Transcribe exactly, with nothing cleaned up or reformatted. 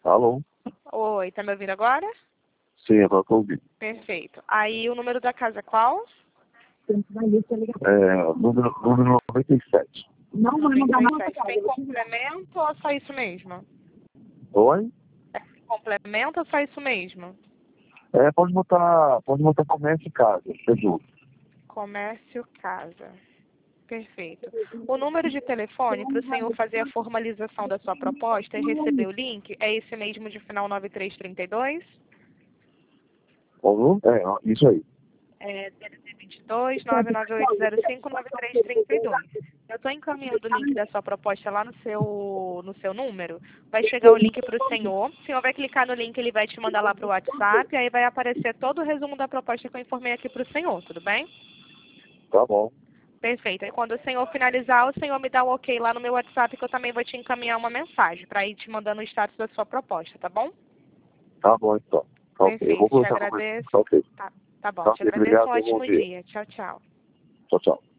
Alô? Oi, tá me ouvindo agora? Sim, agora estou ouvindo. Perfeito. Aí o número da casa é qual? É, número, número noventa e sete. Não, não, não dá noventa e sete. Tem complemento ou só isso mesmo? Oi? É complemento ou só isso mesmo? É, pode botar, pode botar comércio e casa, Jesus. Comércio, casa. Perfeito. O número de telefone para o senhor fazer a formalização da sua proposta e receber o link é esse mesmo de final nove três três dois? Alô? É, isso aí. É vinte e dois, nove nove oito zero cinco, nove três três dois. Eu estou encaminhando o link da sua proposta lá no seu, no seu número. Vai chegar o link para o senhor. O senhor vai clicar no link, ele vai te mandar lá para o WhatsApp, aí vai aparecer todo o resumo da proposta que eu informei aqui para o senhor, tudo bem? Tá bom. Perfeito. Aí quando o senhor finalizar, o senhor me dá um ok lá no meu WhatsApp, que eu também vou te encaminhar uma mensagem para ir te mandando o status da sua proposta, tá bom? Tá bom, então. Tá ok. Eu Perfeito. vou Te conversar com você. agradeço. Tá ok. Tá, tá bom. Tá Te ok, agradeço. Um obrigado. Bom ótimo dia. dia. Tchau, tchau. Tchau, tchau.